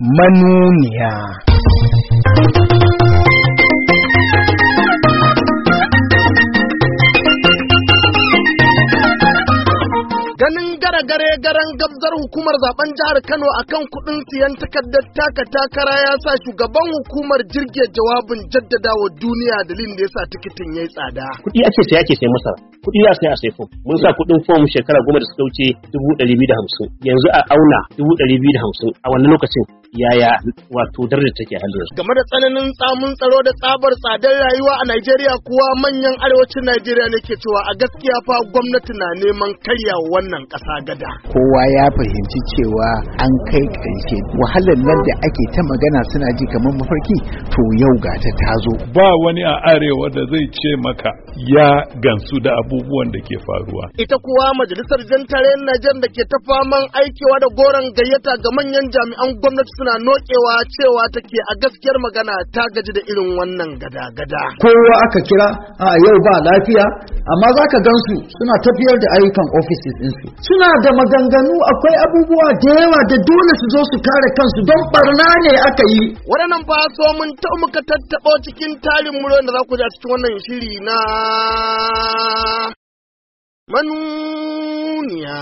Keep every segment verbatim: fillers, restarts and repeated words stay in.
manuniya. Ganin gare garan gabzar hukumar zaben jihar Kano akan kudin siyan takardar taka takara ya sa shugaban hukumar jirge jawabin jaddadawa duniya dalilin da yasa tikitin yayi tsada. Kudi ake sai ake sai masa. Kudi ya sai a sai fom. Mun sa kudin fom shekara goma da suka wuce dubu ɗari biyu da hamsin. Yanzu a auna dubu ɗari biyu da hamsin a wannan lokacin yaya wato darajar take halin yanzu. Game da tsananin tsamun tsaro da tsabar tsadar rayuwa a Najeriya kuwa manyan arewacin Najeriya ne ke cewa a gaskiya fa gwamnati na neman karyawa wannan ƙasa gada. Kowa ya fahimci cewa an kai ƙarshe wahalar nan da ake ta magana suna ji kamar mafarki to yau ga ta tazo. Ba wani a arewa da zai ce maka ya gansu da abubuwan da ke faruwa. Ita kuwa majalisar jan tarayyar Najeriya da ke ta faman aikewa da goron gayyata ga manyan jami'an gwamnati suna nokewa cewa take a gaskiyar magana ta gaji da irin wannan gada-gada. Kowa aka kira a yau ba lafiya amma za ka gansu suna tafiyar da ayyukan offices ɗinsu. Suna da maganganu akwai abubuwa da yawa da dole su zo su kare kansu don barna ne aka yi. Waɗannan fa so mun ta muka tattaɓo cikin tarin muryoyin da za ku ji a cikin wannan shiri na manuniya.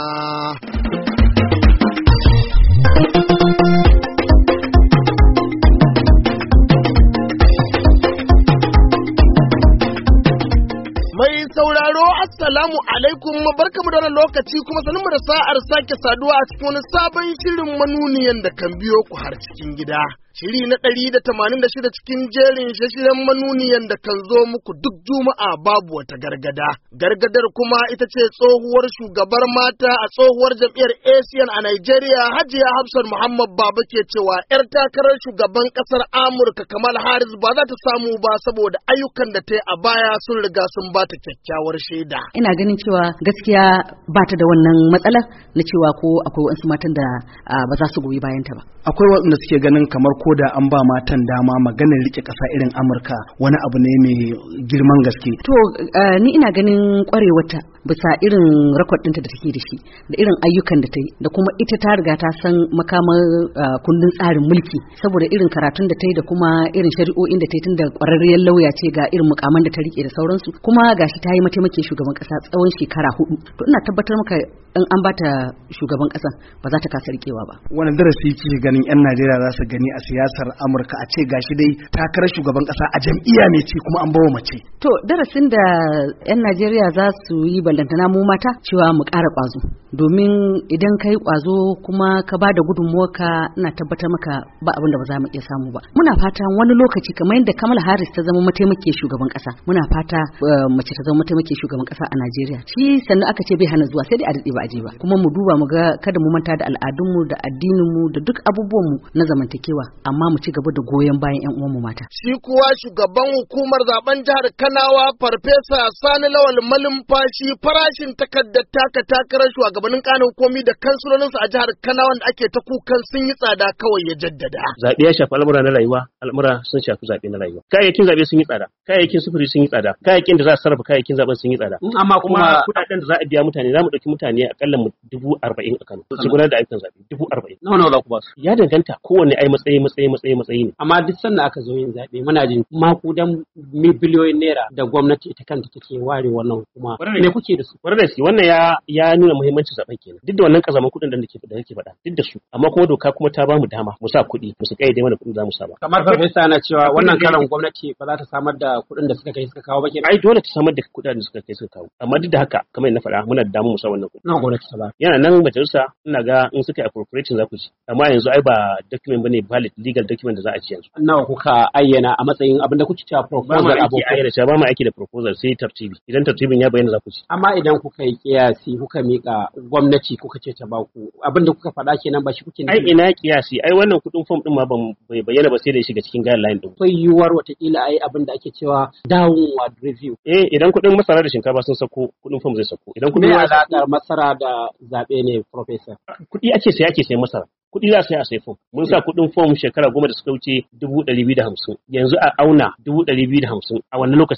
Mai sauraro assalamu alaikum barkamu da wannan lokaci kuma sanin mu da sa'ar sake saduwa a cikin wani sabon shirin manuniyan da kan biyo ku har cikin gida. Shiri na ɗari da tamanin da shida cikin jerin shashiren manuniyan da kan zo muku duk juma'a babu wata gargada. Gargadar kuma ita ce tsohuwar shugabar mata a tsohuwar jam'iyyar Asian a Nigeria Hajiya Hafsat Muhammad Baba ke cewa 'yar takarar shugaban ƙasar Amurka Kamala Harris ba za ta samu ba saboda ayyukan da ta yi a baya sun riga sun ba ta kyakkyawar shaida. Ina ganin cewa gaskiya ba ta da wannan matsala na cewa ko akwai wasu matan da ba za su goyi bayanta ba. Akwai waɗanda suke ganin kamar ko da an ba matan dama maganar rike ƙasa irin Amurka wani abu ne mai girman gaske. To uh, ni ina ganin ƙwarewarta bisa irin rakod ɗinta da take da shi da irin ayyukan da ta yi da kuma ita ta riga ta san makamar uh, kundin tsarin mulki saboda irin karatun da ta yi da kuma irin shari'o'in da ta yi tun da ƙwararriyar lauya ce ga irin mukaman da ta rike da sauransu kuma gashi ta yi mataimakin shugaban ƙasa tsawon shekara hudu. To ina tabbatar maka in an bata shugaban ƙasa ba za ta kasa rikewa ba. Wani darasi kike ganin 'yan Najeriya za su gani a siyasar Amurka a ce gashi dai takarar shugaban ƙasa a jam'iyya mai ci kuma an bawa mace? To darasin da 'yan Najeriya za su yi ballantana mu mata cewa mu ƙara ƙwazo domin idan ka yi ƙwazo kuma ka ba da gudunmuwarka ina tabbatar maka ba abin da ba za mu iya samu ba. Muna fata wani lokaci kamar yadda Kamala Harris ta zama mataimakin shugaban ƙasa muna fata uh, mace ta zama mataimakin shugaban ƙasa a Najeriya. Shi sannan aka ce bai hana zuwa sai dai a daɗe ba a je ba. Kuma mu duba mu ga kada mu manta da al'adunmu da addininmu da duk abubuwanmu na zamantakewa amma mu ci gaba da goyon bayan 'yan uwanmu mata. Shi kuwa shugaban hukumar zaben jihar Kanawa Farfesa Sani Lawal Malumfashi farashin takardar taka takarar shugabannin kanin komi da kansulolinsu a jihar Kanawa da ake ta kukan sun yi tsada kawai ya jaddada. Zaɓe ya shafi al'amura na rayuwa, al'amura sun shafi zaɓe na rayuwa. Kayayyakin zaɓe sun yi tsada, kayayyakin sufuri sun yi tsada, kayayyakin da za a sarrafa kayayyakin zaɓen sun yi tsada. Amma kuma kuɗaɗen da za a biya mutane za mu ɗauki mutane akalla mu dubu arba'in a Kano. Su gudanar da ayyukan zaɓe dubu arba'in. Nawa nawa za ku ba su? Ya danganta kowanne ai matsayi matsayi matsayi matsayi ne. Amma duk sanda aka zo yin zaɓe muna jin makudan biliyoyin naira da gwamnati ita kanta take ware wannan hukuma. Me kuke da su? Kwarar da shi wannan ya ya nuna muhimmancin zaben kenan. Duk da wannan kazaman kuɗin da nake da nake faɗa duk da su amma kuma doka kuma ta ba mu dama mu sa kuɗi mu su kayyade mana kuɗin za mu sa ba. Kamar farfesa na cewa wannan karan gwamnati ba za ta samar da kuɗin da suka kai suka kawo ba kenan. Ai dole ta samar da kuɗin da suka kai suka kawo. Amma duk da haka kamar na faɗa muna da damu mu sa wannan kuɗi. Na gwamnati ta ba. Yana nan majalisa ina ga in suka yi appropriation za ku ci. Amma yanzu ai ba document bane valid legal document da za a ci yanzu. Nawa kuka ayyana a matsayin abin da kuke cewa proposal abu ayyana cewa ba mu aiki da proposal sai tartibi. Idan tartibin ya bayyana za ku ci. Amma idan kuka yi kiyasi kuka mika gwamnati kuka ce ta baku abin da kuka faɗa kenan ba shi kuke ai ina kiyasi ai wannan kuɗin form din ma ban bai bayyana ba sai da ya shiga cikin guideline din. Akwai yiwuwar watakila ai abin da ake cewa downward review. Eh idan kuɗin masara da shinkafa sun sako kuɗin form zai sako. Idan kuɗin alaƙar masara da zaɓe ne professor. Kuɗi ake sai ake sai masara. Kuɗi za su yi a sai fom. Mun sa kuɗin fom shekara goma da suka wuce dubu ɗari biyu da hamsin. Yanzu a auna dubu ɗari biyu da hamsin a wannan lokacin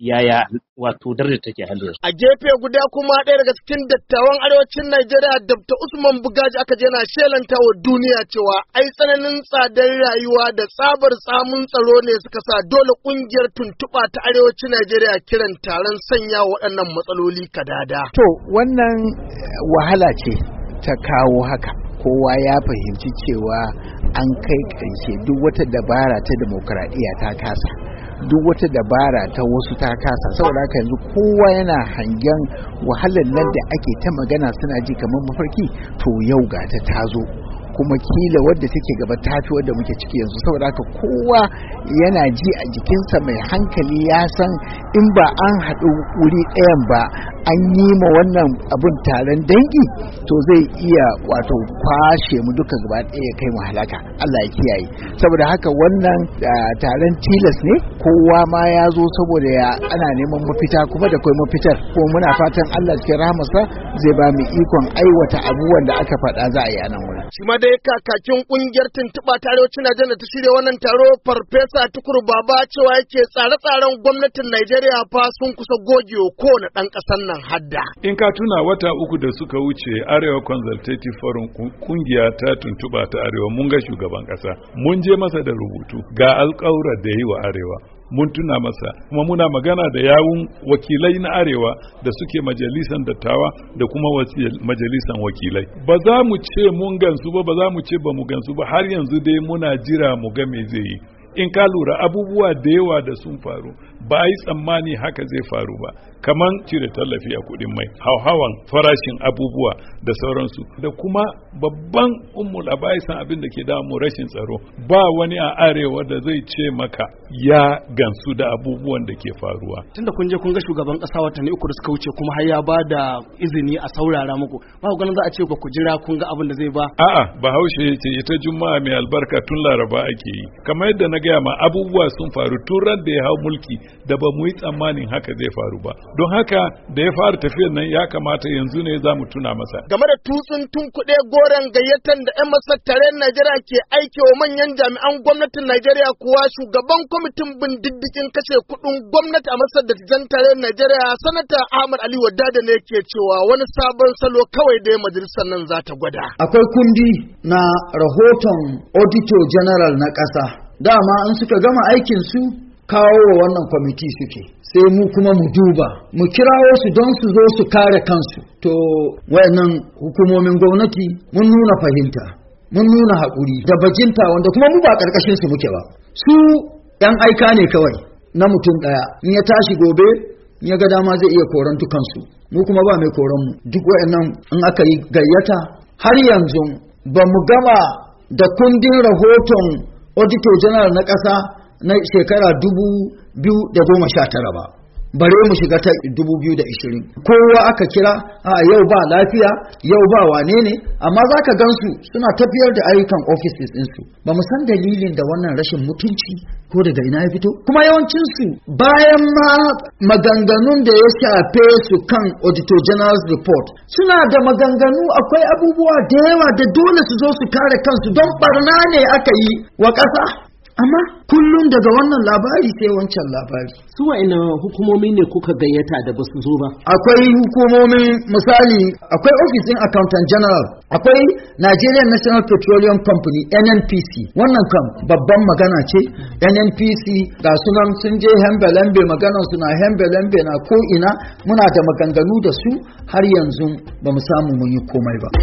yaya wato darajar take halin. A gefe guda kuma ɗaya daga cikin dattawan arewacin Najeriya Doctor Usman Bugaji aka je na shelanta wa duniya cewa ai tsananin tsadar rayuwa da tsabar samun tsaro ne suka sa dole kungiyar tuntuɓa ta arewacin Najeriya kiran taron sanya waɗannan matsaloli kadada. To wannan wahala ce ta kawo haka. Kowa ya fahimci cewa an kai ƙarshe duk wata dabara ta demokradiyya ta kasa. Duk wata dabara ta wasu ta kasa, saboda haka yanzu kowa yana hangen wahalar nan da ake ta magana suna ji kamar mafarki, to yau ga ta tazo kuma kila wadda take gaba tafi wadda muke ciki yanzu. Saboda haka kowa yana ji a jikinsa, mai hankali ya san in ba an haɗu wuri ɗayan ba an yi ma wannan abun taron dangi, to zai iya wato kwashe mu duka gaba ɗaya kai mu halaka. Allah ya kiyaye. Saboda haka wannan taron tilas ne, kowa ma ya zo saboda ya ana neman mafita, kuma da kai mafitar, kuma muna fatan Allah cikin rahamarsa zai ba mu ikon aiwata abubuwan da aka faɗa za a yi a nan wurin. Shi ma dai kakakin kungiyar tuntuɓa ta arewacin Najeriya ta shirya wannan taro, Farfesa Tukur Baba, cewa yake tsare-tsaren gwamnatin Najeriya fa sun kusa gogewa kowane ɗan ƙasar nan hadda. In ka tuna wata uku da suka wuce Arewa Consultative Forum kungiya ta tuntuɓa ta Arewa mun ga shugaban ƙasa, mun je masa da rubutu ga alƙawura da yi wa Arewa. Mun tuna masa kuma muna magana da yawun wakilai na Arewa da suke majalisan dattawa da kuma majalisan wakilai. Ba za mu ce mun gansu ba, ba za mu ce ba mu gansu ba, har yanzu dai muna jira mu ga me zai yi. In ka lura abubuwa da yawa da sun faru ba a yi tsammani haka zai faru ba, kaman cire tallafi a kuɗin mai, hauhawan farashin abubuwa da sauransu, da kuma babban ummul abaisan abin da ke damu rashin tsaro. Ba wani a Arewa da zai ce maka ya gansu da abubuwan da ke faruwa. Tunda kun je kun ga shugaban ƙasa watanni uku da suka wuce kuma har ya ba da izini a saurara muku, ba ku ganin za a ce ku jira kun ga abin da zai ba? A'a, Bahaushe ya ce ita Juma'a mai albarka tun Laraba ake yi. Kamar yadda na gaya ma, abubuwa sun faru tun ran da ya hau mulki da ba mu yi tsammanin haka zai faru ba. Don haka da ya fara tafiyar nan ya kamata yanzu ne za mu tuna masa. Game da tutsun tun kuɗe goron gayyatan da 'yan masar tarayyar Najeriya ke aike wa manyan jami'an gwamnatin Najeriya kuwa, shugaban kwamitin bin diddigin kashe kuɗin gwamnati a masar da tijan tarayyar Najeriya, Sanata Ahmad Ali Wadada ne ke cewa wani sabon salo kawai da majalisar nan za ta gwada. Akwai kundi na rahoton Auditor General na ƙasa. Dama an suka gama aikin su kawo wa wannan kwamiti suke, sai mu kuma mu duba, mu kirawo su don su zo su kare kansu. To wayannan hukumomin gwamnati mun nuna fahimta, mun nuna haƙuri da bajinta, wanda kuma mu ba ƙarƙashin su muke ba. Su ɗan aika ne kawai na mutum ɗaya, in ya tashi gobe in ya ga dama zai iya koran dukansu, mu kuma ba mai koran mu. Duk wayannan in aka yi gayyata, har yanzu ba mu gama da kundin rahoton Auditor General na ƙasa na shekara dubu biyu da goma sha tara ba, bare mu shiga ta dubu biyu da ishirin. Kowa aka kira, a yau ba lafiya, yau ba wane ne, amma za ka gansu suna tafiyar da ayyukan offices ɗinsu. Ba mu san dalilin da wannan rashin mutunci ko daga ina ya fito. Kuma yawancinsu bayan ma maganganun da ya shafe su kan Auditor General's report, suna da maganganu, akwai abubuwa da yawa da dole su zo su kare kansu don barna ne aka yi wa ƙasa. Amma kullum daga wannan labari sai wancan labari. Su wa'ina hukumomi ne kuka gayyata da basu zo ba? Akwai hukumomin, misali akwai ofisin Accountant General, akwai Nigerian National Petroleum Company N N P C. Wannan kam babban magana ce. N N P C ga sunan sun je hembelembe, maganar suna hembelembe na ko ina, muna da maganganu da su, har yanzu ba mu samu mun yi komai ba.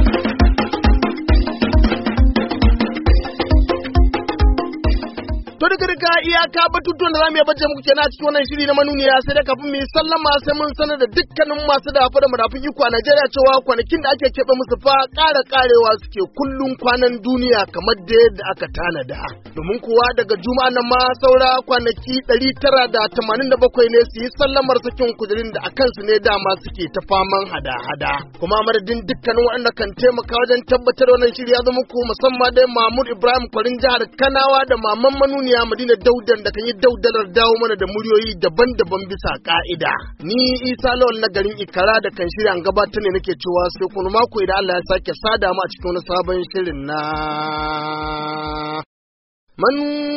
To daga daga iyaka batutuwan da za mu yi baje muku kenan a cikin wannan shiri na manuniya, sai da kafin mu yi sallama sai mun sanar da dukkanin masu dafa da madafun iko a Najeriya cewa kwanakin da ake keɓe musu fa ƙara ƙarewa suke kullum kwanan duniya kamar da yadda aka tanada. Domin kuwa daga juma'a nan ma saura kwanaki ɗari tara da tamanin da bakwai ne su yi sallamar sakin kujerin da a kansu ne dama suke ta faman hada-hada. Kuma madadin dukkanin waɗanda kan taimaka wajen tabbatar wannan shiri ya zama ku, musamman dai Mahmud Ibrahim Kwarin jihar Kanawa da Maman Manuni ya Madina Daudan da kan yi daudalar dawo mana da muryoyi daban-daban bisa ka'ida. Ni Isa Lawal na garin Ikara da kan shirya an gabatar ne nake cewa sai kuma mako idan Allah ya sake sada mu a cikin wani sabon shirin na man